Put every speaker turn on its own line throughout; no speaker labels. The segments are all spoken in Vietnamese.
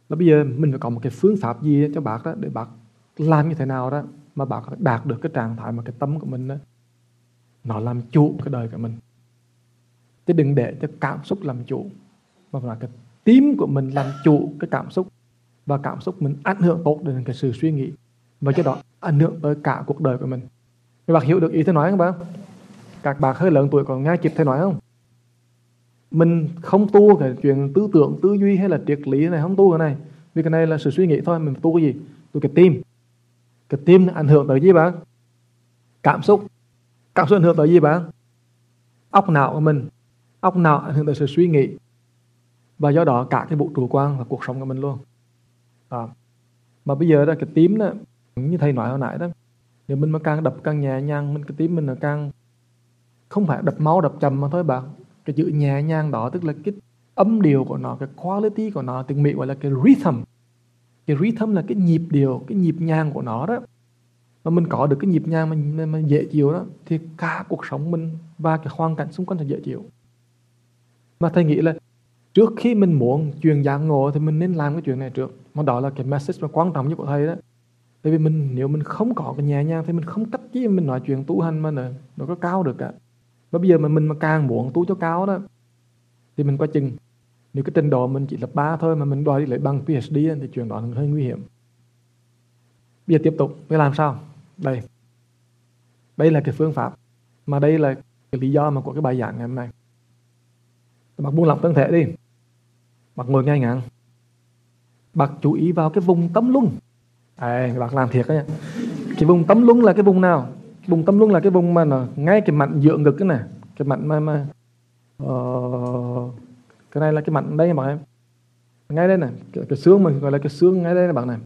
Là bây giờ mình phải có một cái phương pháp gì cho bác đó, để bác làm như thế nào đó mà bác đạt được cái trạng thái mà cái tâm của mình đó, nó làm chủ cái đời của mình. Chứ đừng để cho cảm xúc làm chủ, mà là cái tim của mình làm chủ cái cảm xúc, và cảm xúc mình ảnh hưởng tốt đến cái sự suy nghĩ, và cho đó ảnh hưởng tới cả cuộc đời của mình. Các bạn hiểu được ý tôi nói không bác? Các bạn hơi lớn tuổi còn nghe kịp thầy nói không? Mình không tu cái chuyện tư tưởng, tư duy hay là triết lý này, không tu cái này, vì cái này là sự suy nghĩ thôi. Mình tu cái gì? Tu cái tim. Cái tim ảnh hưởng tới gì bác? Cảm xúc. Cảm xúc ảnh hưởng tới gì bác? Óc não của mình. Óc não ảnh hưởng tới sự suy nghĩ, và do đó cả cái vũ trụ quan và cuộc sống của mình luôn. Mà bây giờ đó, cái tim đó, như thầy nói hồi nãy đó, nếu mình mà càng đập càng nhẹ nhàng, cái tim mình là càng không phải đập máu đập chậm mà thôi bạn. Cái chữ nhẹ nhàng đó tức là cái âm điệu của nó, cái quality của nó, tiếng Mỹ gọi là cái rhythm. Cái rhythm là cái nhịp điệu, cái nhịp nhàng của nó đó. Mà mình có được cái nhịp nhàng mà dễ chịu đó, thì cả cuộc sống mình và cái hoàn cảnh xung quanh sẽ dễ chịu. Mà thầy nghĩ là trước khi mình muốn truyền giác ngộ thì mình nên làm cái chuyện này trước. Mà đó là cái message mà quan trọng nhất của thầy đó. Tại vì nếu mình không có cái nhẹ nhàng thì mình không cách gì mình nói chuyện tu hành mà nó có cao được cả. Và bây giờ mình mà càng muốn tu cho cao đó, thì mình coi chừng, nếu cái trình độ mình chỉ là 3 thôi mà mình đòi đi lấy bằng PhD thì chuyện đó hơi nguy hiểm. Bây giờ tiếp tục, phải làm sao? Đây là cái phương pháp, mà đây là cái lý do mà của cái bài giảng ngày hôm nay. Bạn buông lỏng thân thể đi. Bạn ngồi ngay ngắn. Bạn chú ý vào cái vùng tấm lưng. Bạn làm thiệt đó nha. Cái vùng tấm lưng là cái vùng nào? Vùng tấm lưng là cái vùng mà nó ngay cái mảnh giữa ngực cái này. Cái mảnh mà cái này là cái mảnh đây mà em. Ngay đây này, cái xương mình gọi là cái xương ngay đây này bạn này.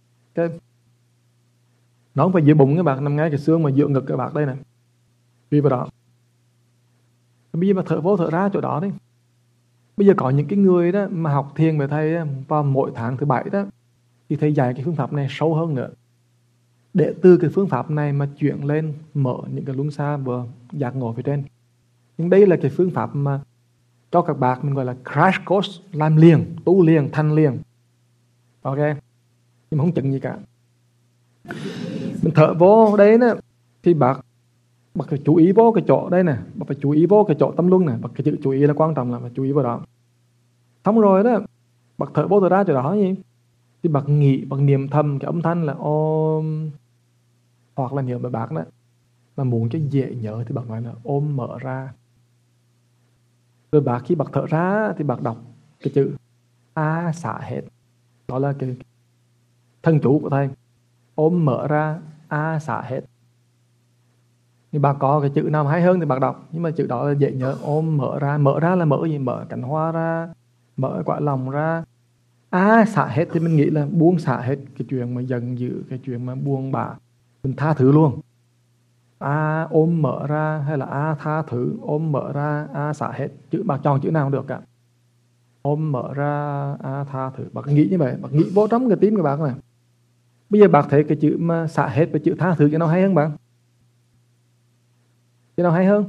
Nó không phải giữa bụng các bạn, nằm ngay cái xương mà giữa ngực các bạn đây này. Vì vào đó. Bây giờ mà thở vô thở ra chỗ đó đi. Bây giờ có những cái người đó mà học thiền với thầy vào mỗi tháng thứ 7 đó, thì thầy dạy cái phương pháp này sâu hơn nữa, để từ cái phương pháp này mà chuyển lên mở những cái luân xa vừa giác ngộ phía trên. Nhưng đây là cái phương pháp mà cho các bạn mình gọi là crash course, làm liền, tu liền, thành liền. Ok, nhưng mà không chừng gì cả. Mình thở vô đấy nè, thì bạn phải chú ý vô cái chỗ đây nè, bạn phải chú ý vô cái chỗ tâm luân này, cái chữ chú ý là quan trọng, là phải chú ý vào đó. Xong rồi đó, bạn thở vô thở ra chỗ đó gì, thì bạn nghĩ, bạn niệm thầm cái âm thanh là ôm, hoặc là nếu mà bạn đó mà muốn cho dễ nhớ thì bạn nói là ôm mở ra. Rồi bạn khi bạn thở ra thì bạn đọc cái chữ a xả hết, đó là cái thần chú của thầy. Ôm mở ra, a xả hết. Thì bạn có cái chữ nào hay hơn thì bạn đọc, nhưng mà chữ đó là dễ nhớ. Ôm mở ra là mở gì? Mở cánh hoa ra, mở quả lòng ra. Xả hết thì mình nghĩ là buông xả hết cái chuyện mà giận dữ, cái chuyện mà buông bã, mình tha thứ luôn. Ôm mở ra hay là tha thứ, ôm mở ra, xả hết. Bạn chọn chữ nào cũng được cả. Ôm mở ra, tha thứ. Bạn nghĩ như vậy, bạn nghĩ vô trong cái tim của bạn này. Bây giờ bạn thấy cái chữ mà xả hết và chữ tha thứ cái nào hay hơn bạn? Cái nào hay hơn?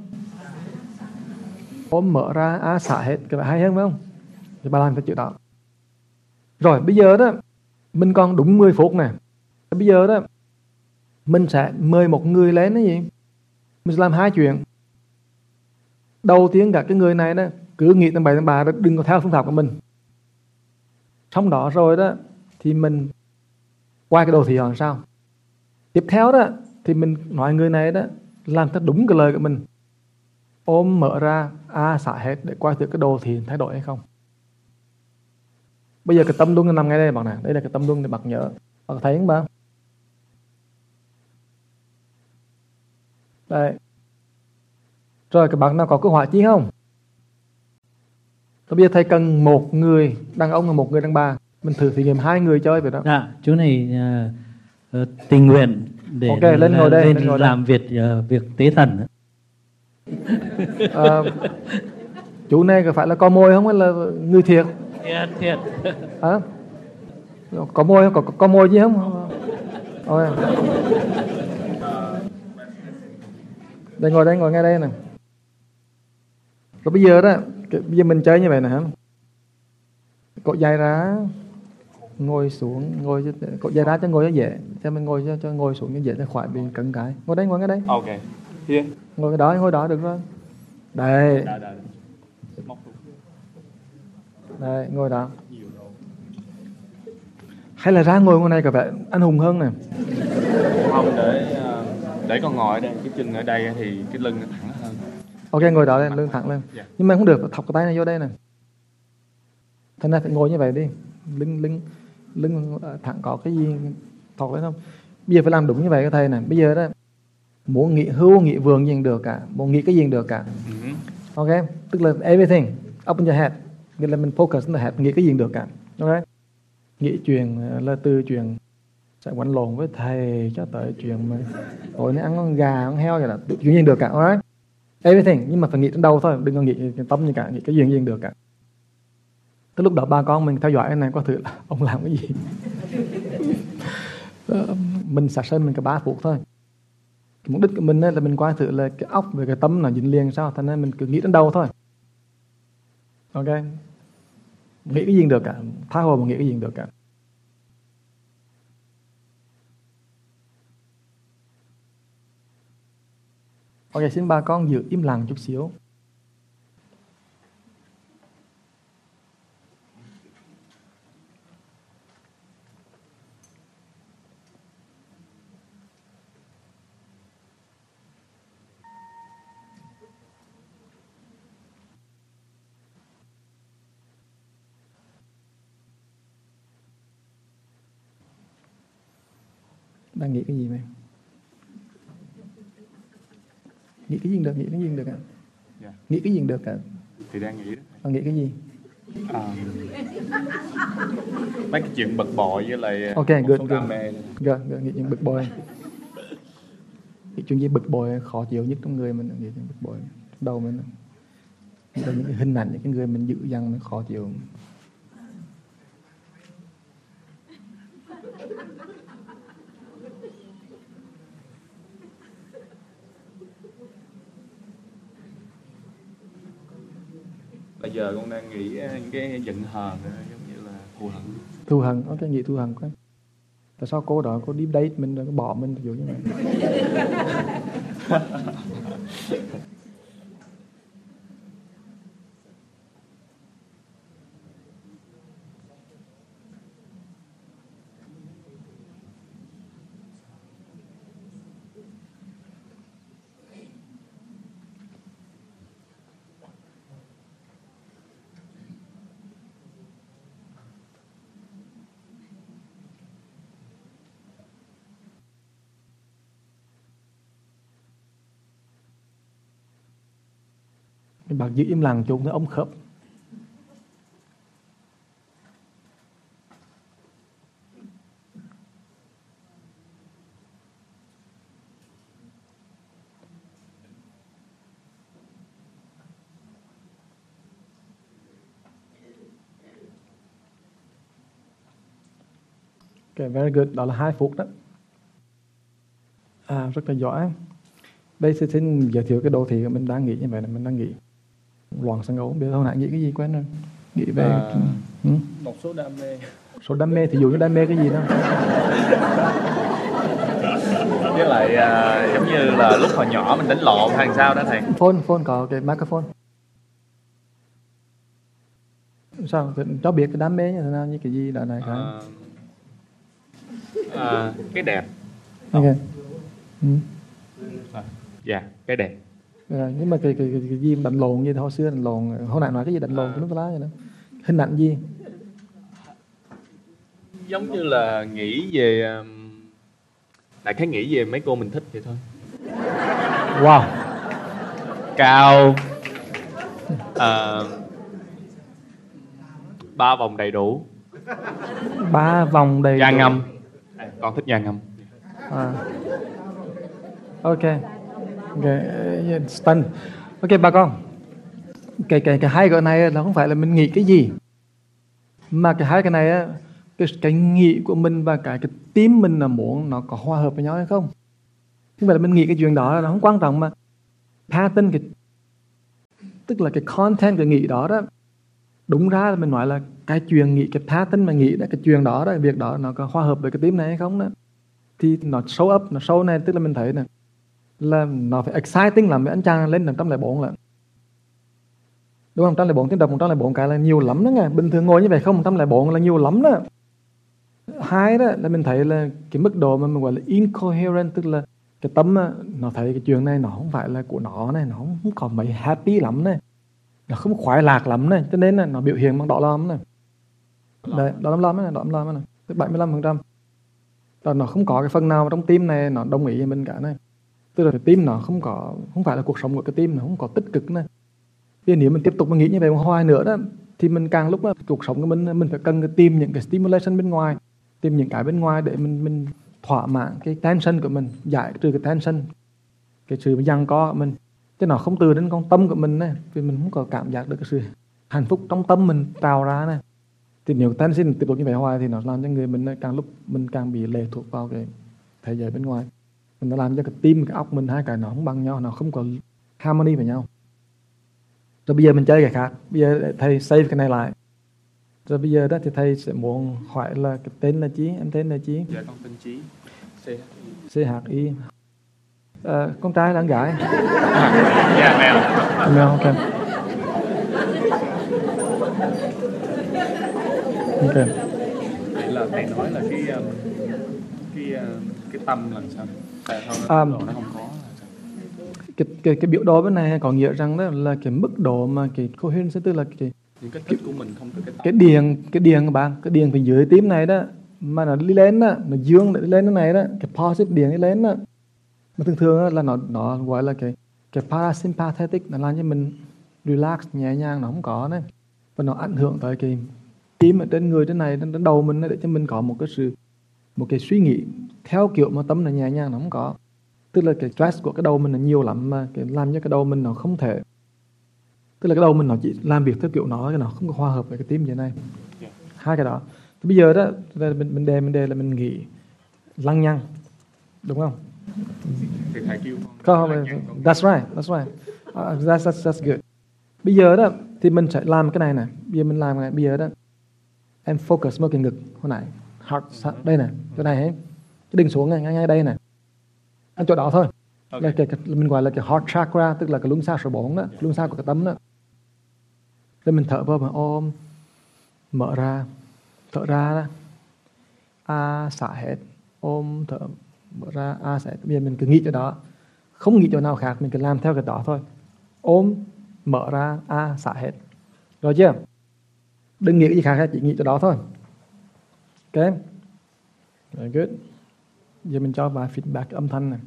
Ôm mở ra, xả hết, cái nào hay hơn phải không? Thì bạn làm cái chữ đó. Rồi bây giờ đó, mình còn đúng 10 phút này. Bây giờ đó, mình sẽ mời một người lên cái gì? Mình sẽ làm 2 chuyện. Đầu tiên cả cái người này đó, cứ nghĩ tầm bậy tầm bạ, đừng có theo phương pháp của mình. Xong đó rồi đó, thì mình qua cái đồ thị họ làm sao? Tiếp theo đó, thì mình nói người này đó, làm theo đúng cái lời của mình. Ôm mở ra, xả hết, để coi thử cái đồ thị thay đổi hay không. Bây giờ cái tâm luân nằm ngay đây bạn này. Đây là cái tâm luân để bạn nhớ. Bạn thấy không bạn? Đây. Rồi các bạn nào có câu hỏi chi không? Bây giờ thầy cần một người đàn ông và một người đàn bà. Mình thử thí nghiệm 2 người chơi vậy đó.
Chú này tình nguyện để
okay, lên ngồi đây,
lên làm việc tế thần.
Chú này có phải là có môi không hay là người thiệt?
Thiệt.
Có môi không? Có môi gì không? Đây ngồi ngay đây nè. Rồi bây giờ đó, bây giờ mình chơi như vậy nè hả? Cột dây ra. ngồi xuống, ngồi cậu dài ra cho ngồi cho dễ, cho mình ngồi cho ngồi xuống cho dễ cho khỏi bị cứng cái. Ngồi đây, ngồi ngay đây.
Ok. Here.
Ngồi đó được rồi. Đây.
Đây.
Đây, ngồi đó. Hay là ra ngồi ngồi này có vẻ anh hùng hơn nè.
Không, để con ngồi ở đây, cái chân ở đây thì cái lưng nó thẳng hơn.
Ok, ngồi đó lên, lưng thẳng lên.
Dạ.
Nhưng mà không được, thọc cái tay này vô đây nè. Thành ra phải ngồi như vậy đi. Lưng thẳng có cái gì thọc lên không? Bây giờ phải làm đúng như vậy các thầy nè. Bây giờ đó muốn nghĩ hưu, nghĩ vườn gì được cả, muốn nghĩ cái gì được cả. Ok, tức là everything up in your head. Nghĩa là mình focus on the head, nghĩ cái gì được cả. Ok, nghĩ chuyện là từ chuyện sẽ quánh lộn với thầy cho tới chuyện mà tối nay ăn con gà, con heo vậy là chuyện gì được cả. Alright, everything, nhưng mà phải nghĩ đến đâu thôi, đừng có nghĩ cái tâm như cả, nghĩ cái gì được cả. Tới lúc đó ba con mình theo dõi cái này có thử là ông làm cái gì. Mình sát sân mình cả 3 phút thôi. Mục đích của mình là mình coi thử là cái óc với cái tâm nó dính liền sao, thành ra mình cứ nghĩ đến đâu thôi. Ok, nghĩ cái gì được cả, tha hồ mà nghĩ cái gì được cả. Ok, xin ba con giữ im lặng chút xíu. Đang nghĩ cái gì vậy? Nghĩ cái gì được, nghĩ cái gì được ạ?
Dạ.
Nghĩ cái gì được cả?
Thì đang nghĩ đó.
Nghĩ cái gì?
Mấy cái chuyện bực bội với lại
Okay,
một
good,
số
good.
đam mê.
Good, nghĩ chuyện bực bội. Nghĩ chuyện gì bực bội khó chịu nhất trong người mình, nghĩ chuyện bực bội trong đầu mình. Nghĩ là những cái hình ảnh, những cái người mình dữ dằn nó khó chịu.
Bây giờ con đang nghĩ những cái giận hờn giống như là thù hận.
Thù hận, ok, nghĩ thù hận quá. Tại sao cô đó, cô đi date mình rồi cô bỏ mình, ví dụ như vậy. Bạn giữ im lặng chút nữa ống khớp. Ok, very good. Đó là 2 phút đó. Rất là giỏi. Đây xin giới thiệu cái đô thị mình đang nghĩ như vậy là mình đang nghĩ loạn sân khấu, biết hôm nãy nghĩ cái gì quên rồi. Nghĩ về
Một số đam mê.
Số đam mê thì dụ như đam mê cái gì đó.
Với lại giống như là lúc hồi nhỏ mình đánh lộn hay sao đó thầy.
Phone có cái microphone. Sao cháu biết cái đam mê như thế nào, như cái gì đó này
cái đẹp.
Ok.
Dạ, cái đẹp.
Nhưng mà cái gì đánh lộn như hồi xưa đánh lộn, hồi nãy nói cái gì đánh lộn cái lá vậy đó. Hình ảnh gì?
Giống như là nghĩ về đại khái nghĩ về mấy cô mình thích vậy thôi.
Wow.
Cao 3 vòng đầy đủ.
3 vòng đầy
Da
đủ.
ngâm. Con thích da ngâm.
Ok. Stun. Ok bà con. Cái hai cái này là không phải là mình nghĩ cái gì, mà cái hai cái này á, cái nghĩ của mình và cái tim mình là muốn nó có hòa hợp với nhau hay không. Không phải là mình nghĩ cái chuyện đó là nó không quan trọng, mà pattern tức là cái content cái nghĩ đó Đúng ra là mình nói là cái chuyện nghĩ, cái pattern mà nghĩ đó, cái chuyện đó, cái việc đó nó có hòa hợp với cái tim này hay không đó, thì nó show up, nó show này, tức là mình thấy nè là nó phải exciting lắm với anh chàng lên 104 là đúng không? 104 tiếng đập 104 cái là nhiều lắm đó nghe. Bình thường ngồi như vậy không 104 là nhiều lắm đó. Hai đó là mình thấy là cái mức độ mà mình gọi là incoherent, tức là cái tâm á, nó thấy cái chuyện này nó không phải là của nó này, nó không còn mấy happy lắm này, nó không khoái lạc lắm này, cho nên là nó biểu hiện bằng đỏ lòm này. Đấy, đỏ lòm này, đỏ lòm này, tức 75%. Rồi nó không có cái phần nào trong tim này nó đồng ý với mình cả này. Tức là cái tim nó không phải là cuộc sống của cái tim, nó không có tích cực này. Vì nếu mình tiếp tục mình nghĩ như vậy hoài nữa đó, thì mình càng lúc đó, cuộc sống của mình phải cần tìm những cái stimulation bên ngoài, tìm những cái bên ngoài để mình thỏa mãn cái tension của mình, giải trừ cái tension, cái sự giằng co của mình, chứ nó không từ đến con tâm của mình này, vì mình không có cảm giác được cái sự hạnh phúc trong tâm mình trào ra này. Thì nếu tension tiếp tục như vậy hoài thì nó làm cho người mình càng lúc mình càng bị lệ thuộc vào cái thế giới bên ngoài, mình nó làm cho cái tim, cái óc mình hai cái nó không bằng nhau, nó không có harmony với nhau. Rồi bây giờ mình chơi cái khác, bây giờ thầy save cái này lại. Rồi bây giờ đó thì thầy sẽ muốn hỏi là cái tên là Chí, em tên là Chí?
Dạ con tên Chí.
CHI. Con trai là con gái?
Dạ mèo.
Mèo, ok. Ok.
Vậy là thầy nói là cái tâm là sao? Tại sao nó không có là sao?
Cái biểu đồ bên này có nghĩa rằng đó là cái mức độ mà cái coherence, tức là
những cái thích của mình không từ cái tâm.
cái điện các bạn, cái điện phía dưới tim này đó mà nó đi lên đó, nó dương để đi lên cái này đó, cái positive điện đi lên đó, mà thường thường đó là nó gọi là cái parasympathetic, nó làm cho mình relax nhẹ nhàng, nó không có đấy, và nó ảnh hưởng tới cái tim ở trên người trên này, trên đầu mình, để cho mình có một cái suy nghĩ theo kiểu mà tâm là nhẹ nhàng, nó không có. Tức là cái stress của cái đầu mình là nhiều lắm, mà cái làm cho cái đầu mình nó không thể, tức là cái đầu mình nó chỉ làm việc theo kiểu nó không có hòa hợp với cái tim như thế này. Hai cái đó thì bây giờ đó vấn đề là mình nghĩ lăng nhăng, đúng không?
Thì thầy kêu con
that's right. That's good. Bây giờ đó thì mình sẽ làm cái này nè, bây giờ mình làm cái này, bây giờ đó em focus vào cái ngực hồi nãy, heart đây nè, cái này ấy, cái đừng xuống ngay đây nè, ở chỗ đó thôi. Là cái mình gọi là cái heart chakra, tức là cái luân xa số 4 đó, luân xa của cái tâm đó. Rồi mình thở vào mà ôm, mở ra, thở ra đó, xả hết, ôm, thở, mở ra, xả hết. Bây giờ mình cứ nghĩ chỗ đó, không nghĩ chỗ nào khác, mình cứ làm theo cái đó thôi. Ôm, mở ra, xả hết. Rồi chưa? Đừng nghĩ cái gì khác, chỉ nghĩ chỗ đó thôi. Ok? Very good. Giờ mình cho vài feedback âm thanh này.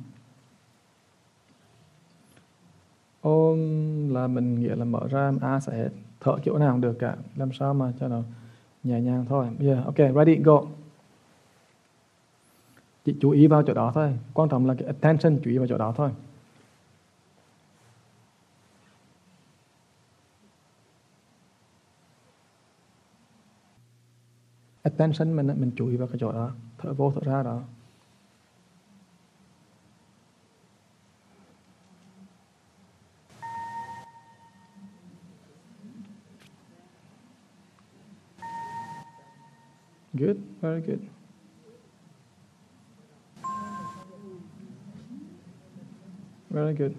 Ôm là mình nghĩa là mở ra, xả hết. Thở chỗ nào cũng được cả, làm sao mà cho nó nhẹ nhàng thôi. Bây giờ, ok, ready, go. Chỉ chú ý vào chỗ đó thôi. Quan trọng là cái attention, chú ý vào chỗ đó thôi. Attention mình chú ý vào cái chỗ đó. Thở vô, thở ra đó. Good, very good. Very good.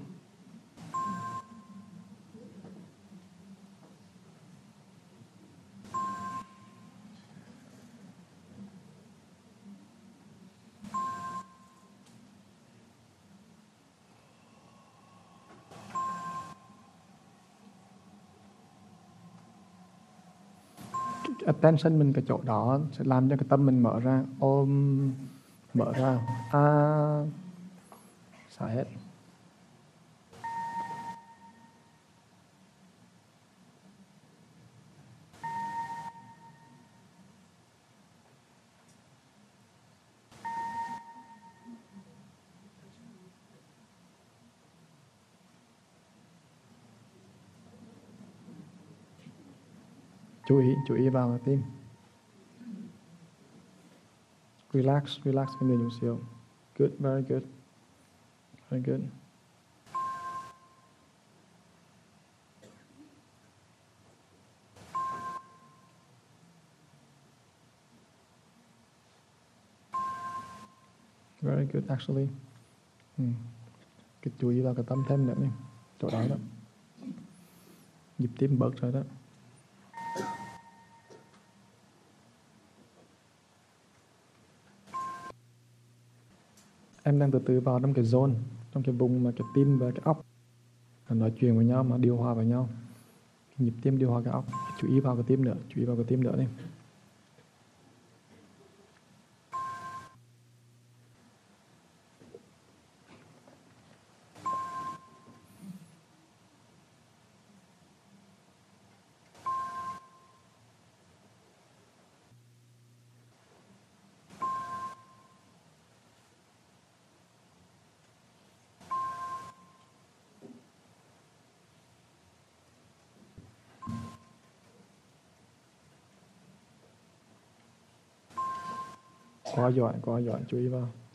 Attention mình cái chỗ đó sẽ làm cho cái tâm mình mở ra. Ôm, mở ra, xả hết. Chú ý vào tim. Relax cái người chút xíu. Good, very good. Very good. Very good actually. Cái chú ý vào cái tâm thêm nữa đi. Chỗ đó đó. Nhịp tim bớt rồi đó. Em đang từ từ vào trong cái zone, trong cái vùng mà cái tim và cái óc nói chuyện với nhau mà điều hòa với nhau. Cái nhịp tim điều hòa cái óc. Chú ý vào cái tim nữa, chú ý vào cái tim nữa đi. Quá giỏi, chú ý vào.